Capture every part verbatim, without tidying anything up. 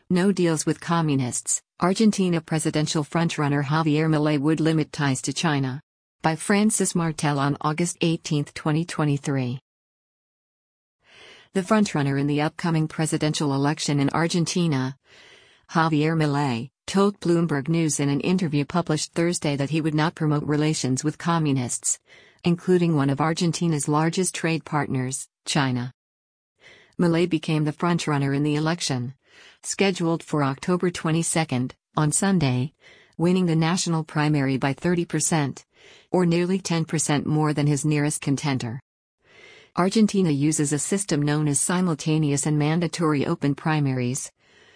No deals with communists. Argentina presidential frontrunner Javier Milei would limit ties to China. By Francis Martel on August eighteenth, twenty twenty-three. The frontrunner in the upcoming presidential election in Argentina, Javier Milei, told Bloomberg News in an interview published Thursday that he would not promote relations with communists, including one of Argentina's largest trade partners, China. Milei became the frontrunner in the election, scheduled for October twenty-second, on Sunday, winning the national primary by thirty percent, or nearly ten percent more than his nearest contender. Argentina uses a system known as simultaneous and mandatory open primaries,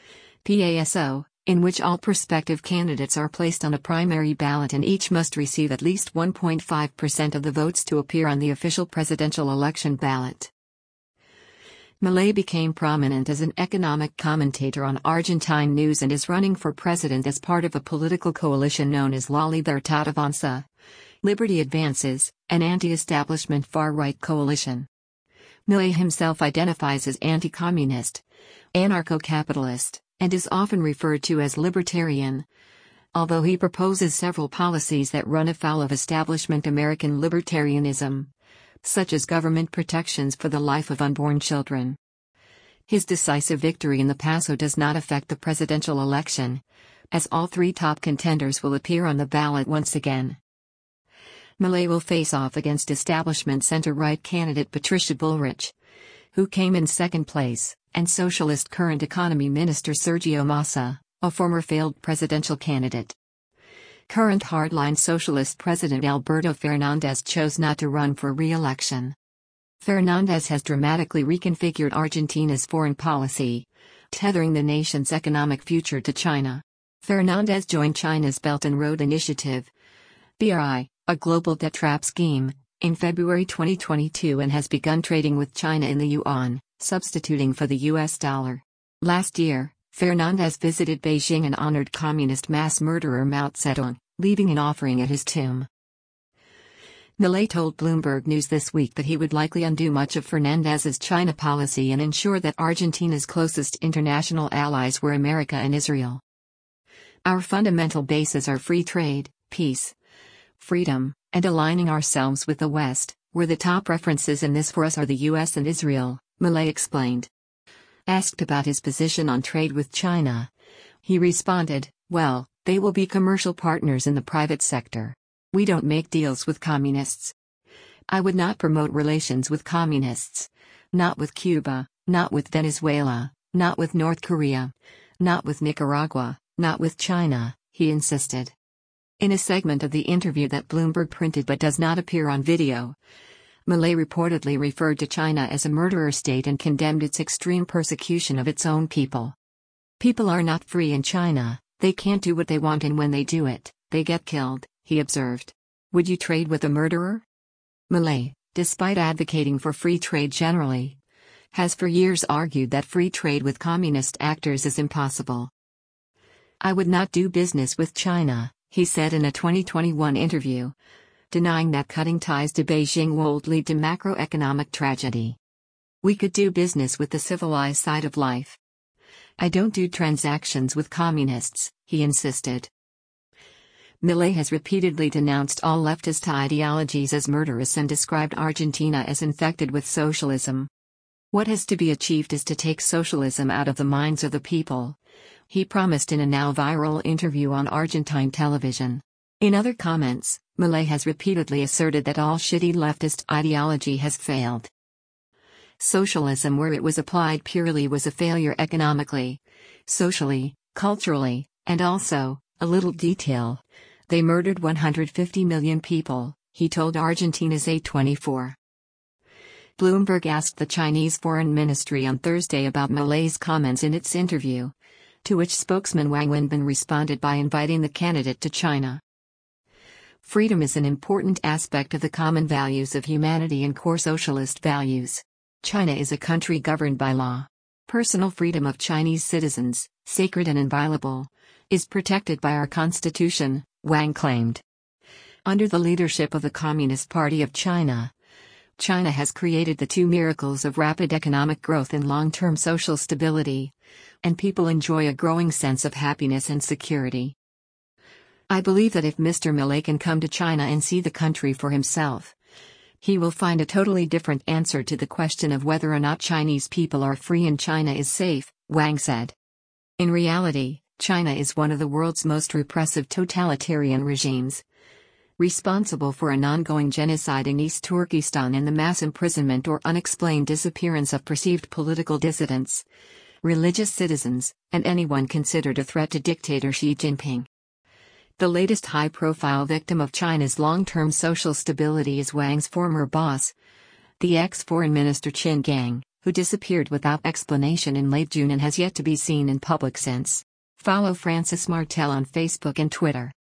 PASO, in which all prospective candidates are placed on a primary ballot and each must receive at least one point five percent of the votes to appear on the official presidential election ballot. Milei became prominent as an economic commentator on Argentine news and is running for president as part of a political coalition known as La Libertad Avanza, Liberty Advances, an anti-establishment far-right coalition. Milei himself identifies as anti-communist, anarcho-capitalist, and is often referred to as libertarian, although he proposes several policies that run afoul of establishment American libertarianism, such as government protections for the life of unborn children. His decisive victory in the PASO does not affect the presidential election, as all three top contenders will appear on the ballot once again. Milei will face off against establishment center-right candidate Patricia Bullrich, who came in second place, and socialist current economy minister Sergio Massa, a former failed presidential candidate. Current hardline socialist President Alberto Fernandez chose not to run for re-election. Fernandez has dramatically reconfigured Argentina's foreign policy, tethering the nation's economic future to China. Fernandez joined China's Belt and Road Initiative, B R I, a global debt trap scheme, in February twenty twenty-two and has begun trading with China in the yuan, substituting for the U S dollar. Last year, Fernandez visited Beijing and honored communist mass murderer Mao Zedong, leaving an offering at his tomb. Milei told Bloomberg News this week that he would likely undo much of Fernandez's China policy and ensure that Argentina's closest international allies were America and Israel. Our fundamental bases are free trade, peace, freedom, and aligning ourselves with the West, where the top references in this for us are the U S and Israel, Milei explained. Asked about his position on trade with China, he responded, "Well, they will be commercial partners in the private sector. We don't make deals with communists. I would not promote relations with communists. Not with Cuba, not with Venezuela, not with North Korea, not with Nicaragua, not with China," he insisted. In a segment of the interview that Bloomberg printed but does not appear on video, Milei reportedly referred to China as a murderer state and condemned its extreme persecution of its own people. "People are not free in China, they can't do what they want, and when they do it, they get killed," he observed. Would you trade with a murderer? Milei, despite advocating for free trade generally, has for years argued that free trade with communist actors is impossible. "I would not do business with China," he said in a twenty twenty-one interview, denying that cutting ties to Beijing would lead to macroeconomic tragedy. "We could do business with the civilized side of life. I don't do transactions with communists," he insisted. Milei has repeatedly denounced all leftist ideologies as murderous and described Argentina as infected with socialism. "What has to be achieved is to take socialism out of the minds of the people," he promised in a now viral interview on Argentine television. In other comments, Milei has repeatedly asserted that all shitty leftist ideology has failed. Socialism, where it was applied purely, was a failure economically, socially, culturally, and also, a little detail, they murdered one hundred fifty million people, he told Argentina's A twenty-four. Bloomberg asked the Chinese Foreign Ministry on Thursday about Milei's comments in its interview, to which spokesman Wang Wenbin responded by inviting the candidate to China. "Freedom is an important aspect of the common values of humanity and core socialist values. China is a country governed by law. Personal freedom of Chinese citizens, sacred and inviolable, is protected by our constitution," Wang claimed. Under the leadership of the Communist Party of China, China has created the two miracles of rapid economic growth and long-term social stability, and people enjoy a growing sense of happiness and security. I believe that if Mister Milei can come to China and see the country for himself, he will find a totally different answer to the question of whether or not Chinese people are free and China is safe, Wang said. In reality, China is one of the world's most repressive totalitarian regimes, responsible for an ongoing genocide in East Turkestan and the mass imprisonment or unexplained disappearance of perceived political dissidents, religious citizens, and anyone considered a threat to dictator Xi Jinping. The latest high-profile victim of China's long-term social stability is Wang's former boss, the ex-foreign minister Qin Gang, who disappeared without explanation in late June and has yet to be seen in public since. Follow Francis Martel on Facebook and Twitter.